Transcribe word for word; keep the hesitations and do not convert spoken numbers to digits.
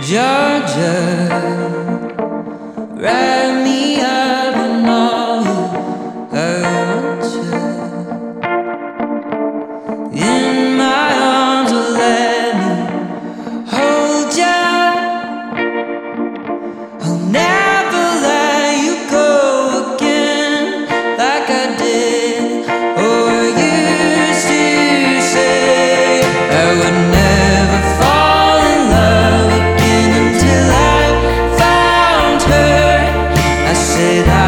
Georgia, wrap me up in all you want you. In my arms, will let me hold ya. I'll never let you go again, like I did or used to say. I would never fall in love again until I found her. I said I